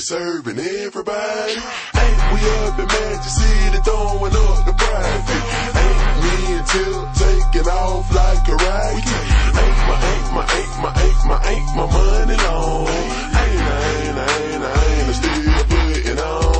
serving everybody. Ain't we up in Magic City throwing up the private? Ain't me and Tip taking off like a rocket? Ain't my money long? Ain't still putting on.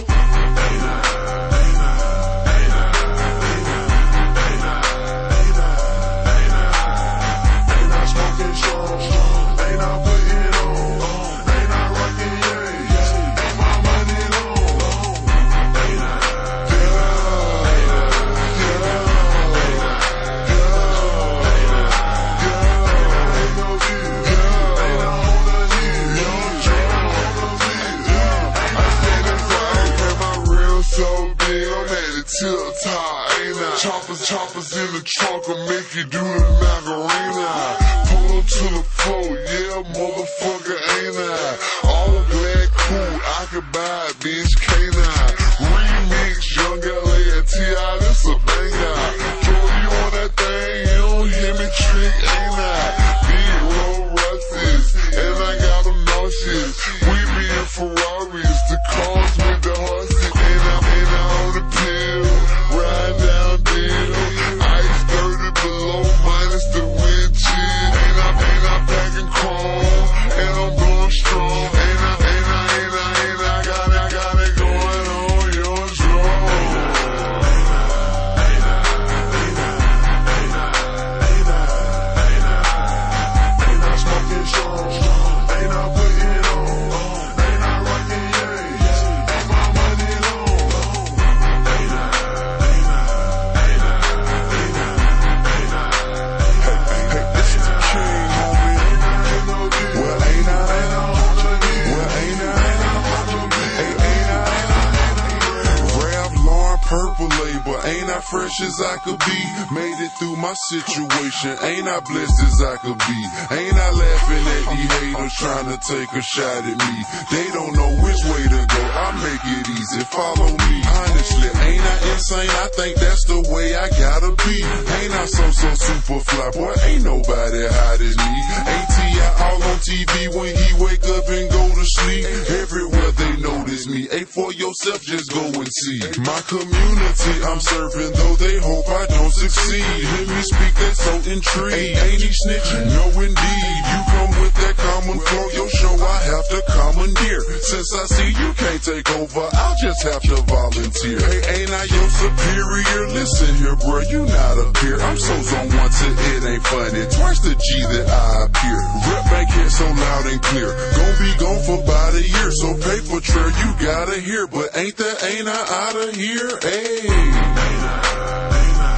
Choppers in the trunk will make you do the Macarena. Pull up to the floor, yeah, motherfucker, ain't I? All glad cool, I could buy it, bitch, can't I? Remix, Young LA and T.I., this a banger. Jordy on that thing, you don't hear me trick, ain't I? Big roll Russies, and I got them nauseous. We be in Ferraris, the cars with the horses, and I'm on the pill, ride down deal. Ice 30 below, minus the wind chill. And I'm packing chrome, and I'm blowing strong. And I got it going on your drum. Ain't I smoking strong? Ain't I putting on? Ain't I rocking yays? Ain't my money long? Purple label, ain't I fresh as I could be? Made it through my situation, ain't I blessed as I could be? Ain't I laughing at these haters trying to take a shot at me? They don't know which way to go, I make it easy, follow me. Honestly, ain't I insane? I think that's the way I gotta be. Ain't I so super fly, boy, ain't nobody hot as me. ATI all on TV when he wake up and go to sleep. Everywhere they notice me, ain't for yourself, just go and see. My community I'm serving, though they hope I don't succeed. Hear me speak, that's so intrigued. Ain't he snitching? No indeed. You come with that common flow, your show I have to commandeer. Since I see you can't take over, I'll just have to volunteer. Hey, ain't I your superior? Listen here, bro, you not a peer. I'm so zone one till it ain't funny. Twice the G that I appear. Rep back here so loud and clear. Gon' be gone for about a year, so paper trail you gotta hear. But ain't I outta here? Hey.